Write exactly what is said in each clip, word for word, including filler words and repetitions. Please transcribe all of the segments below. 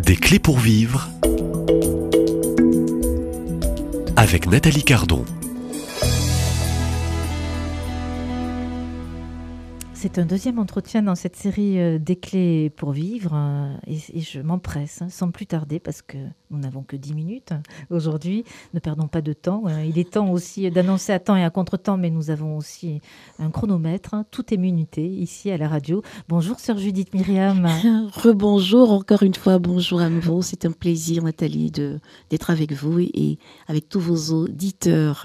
Des clés pour vivre avec Nathalie Cardon. C'est un deuxième entretien dans cette série euh, des clés pour vivre euh, et, et je m'empresse hein, sans plus tarder parce que nous n'avons que dix minutes hein, aujourd'hui. Ne perdons pas de temps. Euh, il est temps aussi d'annoncer à temps et à contre-temps, mais nous avons aussi un chronomètre. Hein, tout est minuté ici à la radio. Bonjour sœur Judith Myriam. Rebonjour encore une fois, bonjour à nouveau. C'est un plaisir Nathalie de, d'être avec vous et, et avec tous vos auditeurs.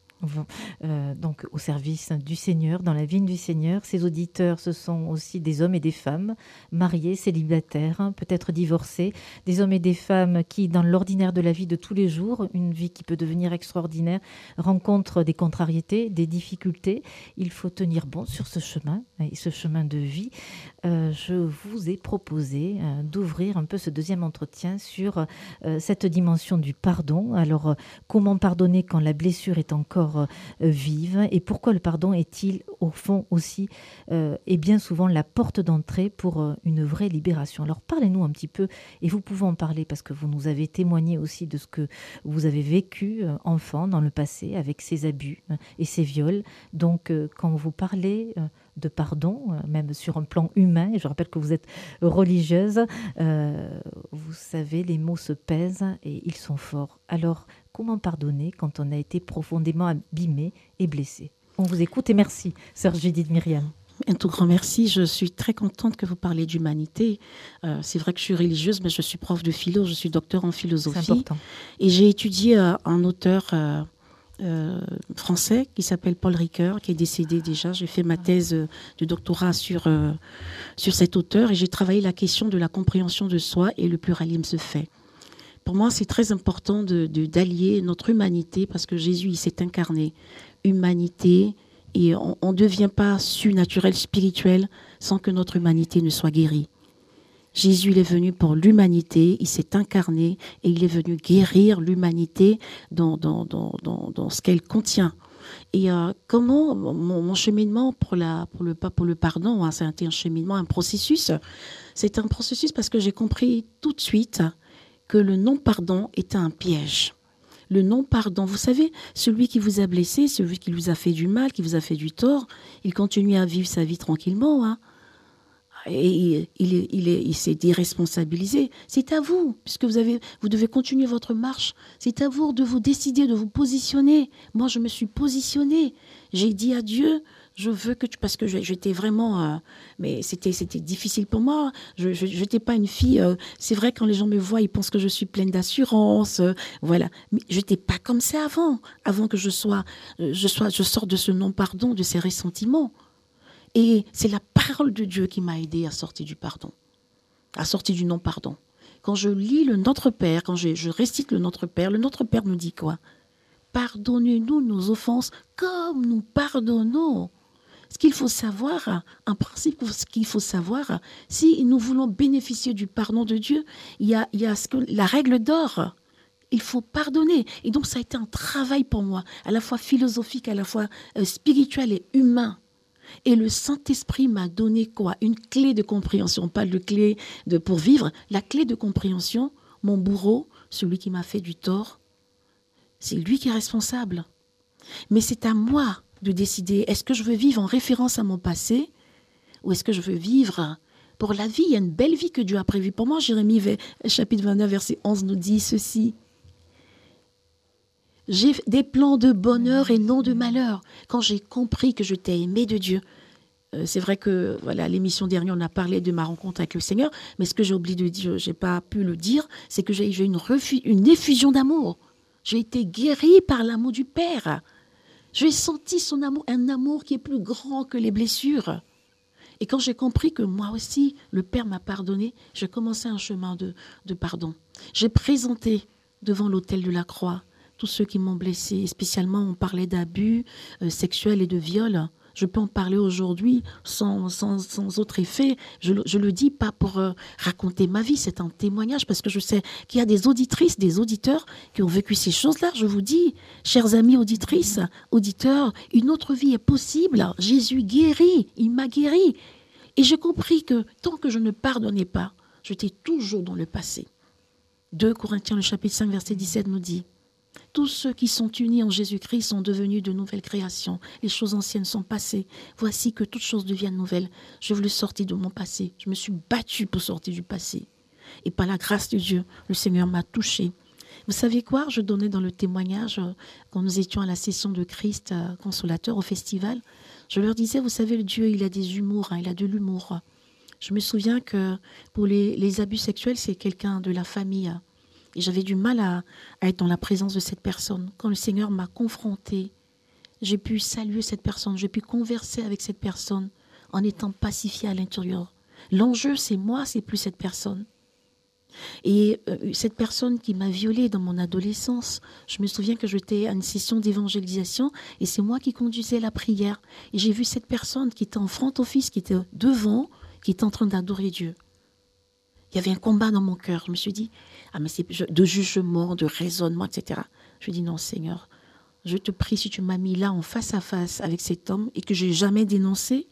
Euh, donc au service du Seigneur, dans la vigne du Seigneur. Ces auditeurs, ce sont aussi des hommes et des femmes, mariés, célibataires, hein, peut-être divorcés, des hommes et des femmes qui, dans l'ordinaire de la vie de tous les jours, une vie qui peut devenir extraordinaire, rencontrent des contrariétés, des difficultés. Il faut tenir bon sur ce chemin, et ce chemin de vie. Euh, je vous ai proposé euh, d'ouvrir un peu ce deuxième entretien sur euh, cette dimension du pardon. Alors, euh, comment pardonner quand la blessure est encore euh, vive et pourquoi le pardon est-il au fond aussi euh, et bien souvent la porte d'entrée pour euh, une vraie libération. Alors, parlez-nous un petit peu et vous pouvez en parler parce que vous nous avez témoigné aussi de ce que vous avez vécu euh, enfant dans le passé avec ces abus euh, et ces viols. Donc, euh, quand vous parlez... Euh, de pardon, même sur un plan humain. Et je rappelle que vous êtes religieuse. Euh, vous savez, les mots se pèsent et ils sont forts. Alors, comment pardonner quand on a été profondément abîmé et blessé? On vous écoute et merci, sœur Judith Myriam. Un tout grand merci. Je suis très contente que vous parliez d'humanité. Euh, c'est vrai que je suis religieuse, mais je suis prof de philo, je suis docteur en philosophie. C'est important. Et j'ai étudié euh, un auteur... Euh, Euh, français qui s'appelle Paul Ricoeur, qui est décédé déjà. J'ai fait ma thèse euh, de doctorat sur, euh, sur cet auteur et j'ai travaillé la question de la compréhension de soi et le pluralisme se fait. Pour moi, c'est très important de, de, d'allier notre humanité parce que Jésus, il s'est incarné. Humanité, et on ne devient pas surnaturel, spirituel sans que notre humanité ne soit guérie. Jésus, il est venu pour l'humanité, il s'est incarné et il est venu guérir l'humanité dans, dans, dans, dans, dans ce qu'elle contient. Et euh, comment mon, mon cheminement pour, la, pour, le, pour le pardon, hein, c'est un, un cheminement, un processus. C'est un processus parce que j'ai compris tout de suite que le non-pardon était un piège. Le non-pardon, vous savez, celui qui vous a blessé, celui qui vous a fait du mal, qui vous a fait du tort, il continue à vivre sa vie tranquillement, hein. Et il, il, est, il, est, il s'est déresponsabilisé. C'est à vous, puisque vous, avez, vous devez continuer votre marche. C'est à vous de vous décider, de vous positionner. Moi, je me suis positionnée. J'ai dit à Dieu, je veux que tu... Parce que j'étais vraiment... Euh, mais c'était, c'était difficile pour moi. Je n'étais pas une fille... Euh, c'est vrai, quand les gens me voient, ils pensent que je suis pleine d'assurance. Euh, voilà. Mais je n'étais pas comme ça avant. Avant que je sois... Euh, je, sois je sorte de ce non-pardon, de ces ressentiments. Et c'est la parole de Dieu qui m'a aidée à sortir du pardon, à sortir du non-pardon. Quand je lis le Notre Père, quand je, je récite le Notre Père, le Notre Père nous dit quoi? Pardonnez-nous nos offenses comme nous pardonnons. Ce qu'il faut savoir, un principe ce qu'il faut savoir, si nous voulons bénéficier du pardon de Dieu, il y a, il y a ce que, la règle d'or. Il faut pardonner. Et donc ça a été un travail pour moi, à la fois philosophique, à la fois euh, spirituel et humain. Et le Saint-Esprit m'a donné quoi? Une clé de compréhension, pas de clé de pour vivre. La clé de compréhension, mon bourreau, celui qui m'a fait du tort, c'est lui qui est responsable. Mais c'est à moi de décider, est-ce que je veux vivre en référence à mon passé ou est-ce que je veux vivre pour la vie? Il y a une belle vie que Dieu a prévue pour moi. Jérémie, chapitre vingt-neuf, verset onze, nous dit ceci. J'ai des plans de bonheur et non de malheur. Quand j'ai compris que je t'ai aimé de Dieu, euh, c'est vrai que voilà, l'émission dernière, on a parlé de ma rencontre avec le Seigneur, mais ce que j'ai oublié de dire, j'ai pas pu le dire, c'est que j'ai, j'ai une, refu- une effusion d'amour. J'ai été guérie par l'amour du Père. J'ai senti son amour, un amour qui est plus grand que les blessures. Et quand j'ai compris que moi aussi, le Père m'a pardonné, j'ai commencé un chemin de, de pardon. J'ai présenté devant l'autel de la croix tous ceux qui m'ont blessé, spécialement on parlait d'abus euh, sexuels et de viol. Je peux en parler aujourd'hui sans, sans, sans autre effet. Je, je le dis pas pour euh, raconter ma vie, c'est un témoignage parce que je sais qu'il y a des auditrices, des auditeurs qui ont vécu ces choses-là. Je vous dis, chers amis auditrices, auditeurs, une autre vie est possible. Jésus guérit, il m'a guéri. Et j'ai compris que tant que je ne pardonnais pas, j'étais toujours dans le passé. deux Corinthiens, le chapitre cinq, verset dix-sept nous dit « Tous ceux qui sont unis en Jésus-Christ sont devenus de nouvelles créations. Les choses anciennes sont passées. Voici que toutes choses deviennent nouvelles. Je voulais sortir de mon passé. Je me suis battue pour sortir du passé. Et par la grâce de Dieu, le Seigneur m'a touchée. Vous savez quoi? Je donnais dans le témoignage, euh, quand nous étions à la session de Christ euh, consolateur au festival, je leur disais, vous savez, le Dieu, il a des humours, hein, il a de l'humour. Je me souviens que pour les, les abus sexuels, c'est quelqu'un de la famille. Hein, et j'avais du mal à, à être dans la présence de cette personne. Quand le Seigneur m'a confrontée, j'ai pu saluer cette personne, j'ai pu converser avec cette personne en étant pacifiée à l'intérieur. L'enjeu, c'est moi, c'est plus cette personne. Et euh, cette personne qui m'a violée dans mon adolescence, je me souviens que j'étais à une session d'évangélisation et c'est moi qui conduisais la prière. Et j'ai vu cette personne qui était en front office, qui était devant, qui était en train d'adorer Dieu. Il y avait un combat dans mon cœur. Je me suis dit, ah mais c'est de jugement, de raisonnement, et cetera. Je me dis, non Seigneur, je te prie, si tu m'as mis là en face à face avec cet homme et que je n'ai jamais dénoncé,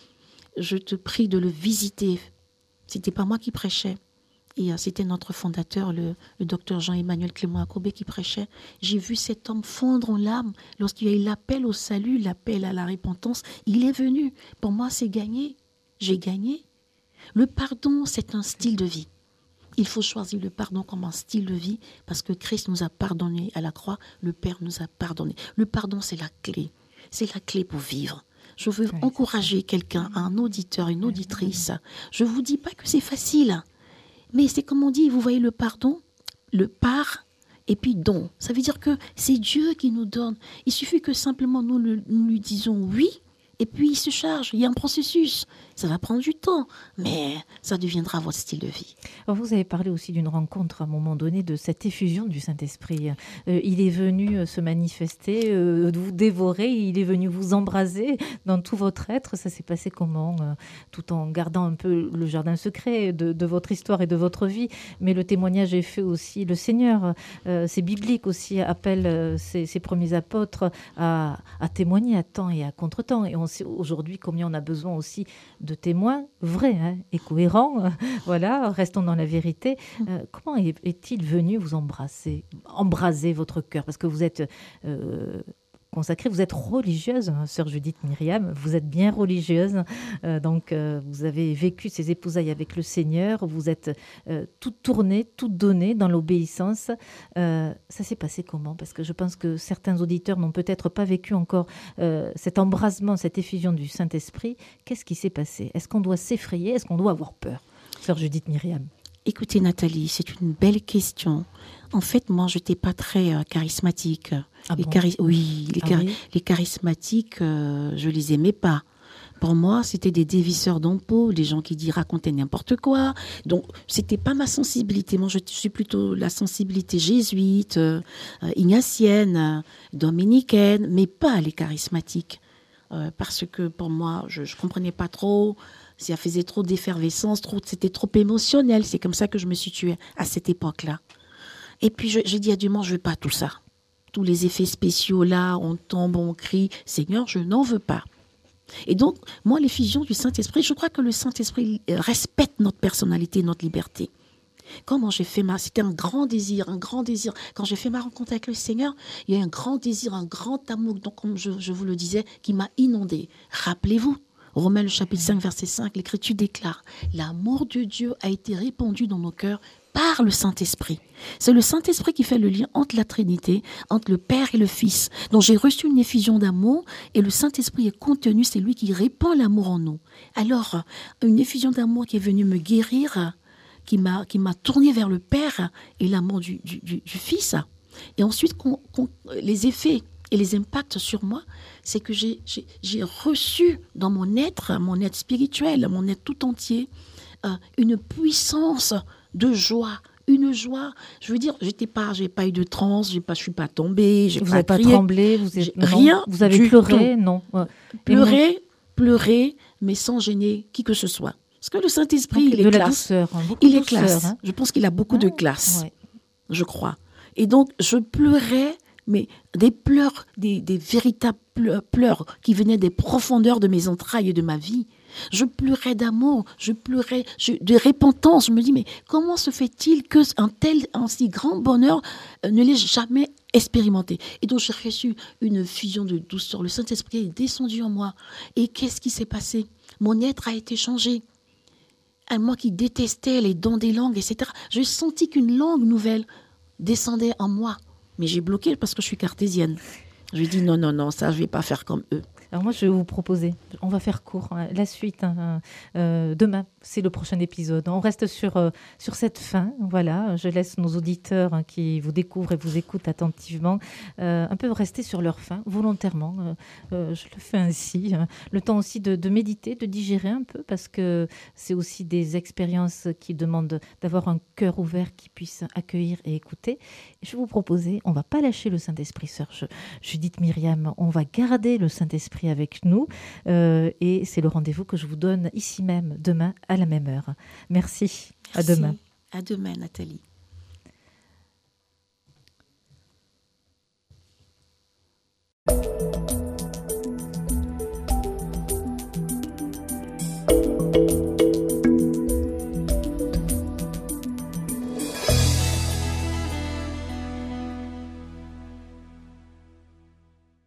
je te prie de le visiter. Ce n'était pas moi qui prêchais. Et euh, c'était notre fondateur, le, le docteur Jean-Emmanuel Clément Akobé, qui prêchait. J'ai vu cet homme fondre en larmes lorsqu'il y a eu l'appel au salut, l'appel à la repentance. Il est venu. Pour moi, c'est gagné. J'ai gagné. Le pardon, c'est un style de vie. Il faut choisir le pardon comme un style de vie parce que Christ nous a pardonné à la croix. Le Père nous a pardonné. Le pardon, c'est la clé. C'est la clé pour vivre. Je veux oui, encourager quelqu'un, un auditeur, une auditrice. Je ne vous dis pas que c'est facile. Mais c'est comme on dit, vous voyez le pardon, le par et puis don. Ça veut dire que c'est Dieu qui nous donne. Il suffit que simplement nous, le, nous lui disons oui et puis il se charge. Il y a un processus. Ça va prendre du temps, mais ça deviendra votre style de vie. Alors vous avez parlé aussi d'une rencontre à un moment donné de cette effusion du Saint-Esprit. Euh, il est venu se manifester, euh, vous dévorer, il est venu vous embraser dans tout votre être. Ça s'est passé comment euh, tout en gardant un peu le jardin secret de, de votre histoire et de votre vie. Mais le témoignage est fait aussi. Le Seigneur, euh, c'est biblique aussi, appelle euh, ses, ses premiers apôtres à, à témoigner à temps et à contre-temps. Et on sait aujourd'hui combien on a besoin aussi de témoins vrais hein, et cohérents. Euh, voilà, restons dans la vérité. Euh, comment est, est-il venu vous embrasser, embraser votre cœur? Parce que vous êtes euh, consacrée, vous êtes religieuse, hein, sœur Judith Myriam, vous êtes bien religieuse. Euh, donc, euh, vous avez vécu ces épousailles avec le Seigneur. Vous êtes euh, toute tournée, toute donnée dans l'obéissance. Euh, ça s'est passé comment? Parce que je pense que certains auditeurs n'ont peut-être pas vécu encore euh, cet embrasement, cette effusion du Saint-Esprit. Qu'est-ce qui s'est passé? Est-ce qu'on doit s'effrayer? Est-ce qu'on doit avoir peur? Sœur Judith Myriam. Écoutez Nathalie, c'est une belle question. En fait, moi, je n'étais pas très euh, charismatique. Ah les bon chari- oui, les, ah char- oui les charismatiques, euh, je les aimais pas. Pour moi, c'était des dévisseurs d'ampoules, des gens qui disent raconter n'importe quoi. Donc, c'était pas ma sensibilité. Moi, je suis plutôt la sensibilité jésuite, euh, ignatienne, euh, dominicaine, mais pas les charismatiques. Euh, parce que pour moi, je ne comprenais pas trop. Ça faisait trop d'effervescence, trop, c'était trop émotionnel. C'est comme ça que je me situais à cette époque-là. Et puis, je, j'ai dit à Dieu, moi, je ne veux pas tout ça. Tous les effets spéciaux là, on tombe, on crie. Seigneur, je n'en veux pas. Et donc, moi, l'effusion du Saint-Esprit, je crois que le Saint-Esprit respecte notre personnalité, notre liberté. Comment j'ai fait ma... C'était un grand désir, un grand désir. Quand j'ai fait ma rencontre avec le Seigneur, il y a eu un grand désir, un grand amour, donc, comme je, je vous le disais, qui m'a inondé. Rappelez-vous, Romains le chapitre cinq, verset cinq, l'Écriture déclare « L'amour de Dieu a été répandu dans nos cœurs par le Saint-Esprit. » C'est le Saint-Esprit qui fait le lien entre la Trinité, entre le Père et le Fils. Donc j'ai reçu une effusion d'amour et le Saint-Esprit est contenu, c'est lui qui répand l'amour en nous. Alors, une effusion d'amour qui est venue me guérir, qui m'a, qui m'a tourné vers le Père et l'amour du, du, du, du Fils. Et ensuite, qu'on, qu'on, les effets et les impacts sur moi, c'est que j'ai, j'ai, j'ai reçu dans mon être, mon être spirituel, mon être tout entier, euh, une puissance de joie, une joie. Je veux dire, j'étais pas, j'ai pas eu de transe, j'ai pas, je suis pas tombée, j'ai vous pas pas crié, tremblé, vous êtes, non, rien. Vous avez du pleuré, tout. non. Ouais. Pleurer, pleurer, mais sans gêner qui que ce soit. Parce que le Saint-Esprit, donc, il est de classe. La douceur, hein, il est douceur, classe. Hein. Je pense qu'il a beaucoup ah, de classe, ouais. je crois. Et donc, je pleurais, mais des pleurs, des, des véritables pleurs qui venaient des profondeurs de mes entrailles et de ma vie. Je pleurais d'amour, je pleurais je, de repentance. Je me dis, mais comment se fait-il qu'un tel, un si grand bonheur euh, ne l'ait jamais expérimenté? Et donc, j'ai reçu une fusion de douceur. Le Saint-Esprit est descendu en moi. Et qu'est-ce qui s'est passé? Mon être a été changé. À moi qui détestais les dons des langues, et cetera, j'ai senti qu'une langue nouvelle descendait en moi. Mais j'ai bloqué parce que je suis cartésienne. Je lui ai dit, non, non, non, ça, je ne vais pas faire comme eux. Alors moi, je vais vous proposer, on va faire court, hein, la suite, hein, euh, demain, c'est le prochain épisode. On reste sur, euh, sur cette fin, voilà. Je laisse nos auditeurs hein, qui vous découvrent et vous écoutent attentivement, euh, un peu rester sur leur faim, volontairement. Euh, euh, je le fais ainsi. Hein. Le temps aussi de, de méditer, de digérer un peu, parce que c'est aussi des expériences qui demandent d'avoir un cœur ouvert qui puisse accueillir et écouter. Et je vais vous proposer, on ne va pas lâcher le Saint-Esprit, sœur Judith Myriam, on va garder le Saint-Esprit avec nous euh, et c'est le rendez-vous que je vous donne ici même demain à la même heure. Merci, Merci. À demain. À demain, Nathalie.